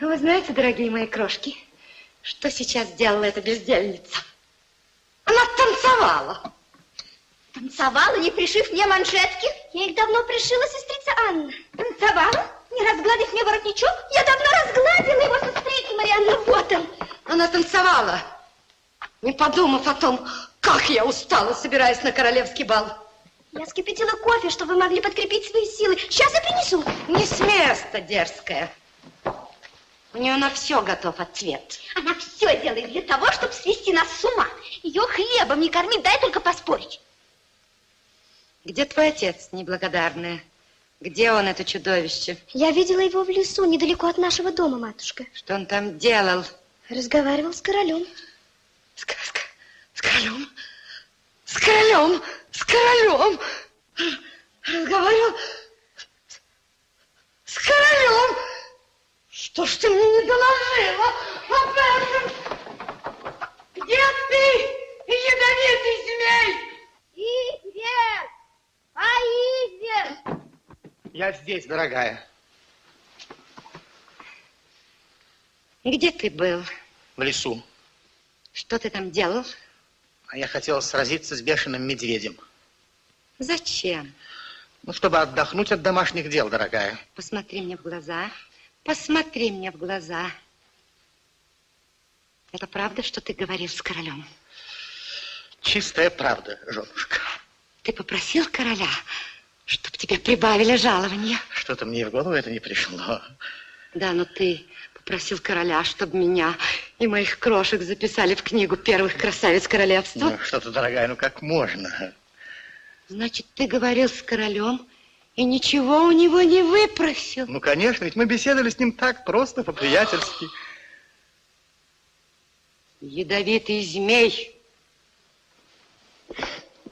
Вы знаете, дорогие мои крошки, что сейчас сделала эта бездельница? Она танцевала. Танцевала, не пришив мне манжетки? Я их давно пришила, сестрица Анна. Танцевала, не разгладив мне воротничок? Я давно разгладила его, сестрица Марианна, вот он. Она танцевала, не подумав о том, как я устала, собираясь на королевский бал. Я вскипятила кофе, чтобы вы могли подкрепить свои силы. Сейчас я принесу. Не с места, дерзкая. У нее на все готов ответ. Она все делает для того, чтобы свести нас с ума. Ее хлебом не кормить, дай только поспорить. Где твой отец, неблагодарная? Где он, это чудовище? Я видела его в лесу, недалеко от нашего дома, матушка. Что он там делал? Разговаривал с королем. С королем? С королем? С королем? Разговаривал с королем? Что ж ты мне не доложила об этом? Где ты, ядовитый змей? Извер! Извер! Я здесь, дорогая. Где ты был? В лесу. Что ты там делал? А я хотел сразиться с бешеным медведем. Зачем? Ну, чтобы отдохнуть от домашних дел, дорогая. Посмотри мне в глаза. Посмотри мне в глаза. Это правда, что ты говорил с королем? Чистая правда, женушка. Ты попросил короля, чтобы тебе прибавили жалование? Что-то мне в голову это не пришло. Да, но ты попросил короля, чтобы меня и моих крошек записали в книгу первых красавиц королевства. Ну, что-то, дорогая, ну как можно? Значит, ты говорил с королем и ничего у него не выпросил? Ну, конечно, ведь мы беседовали с ним так просто, по-приятельски. Ядовитый змей.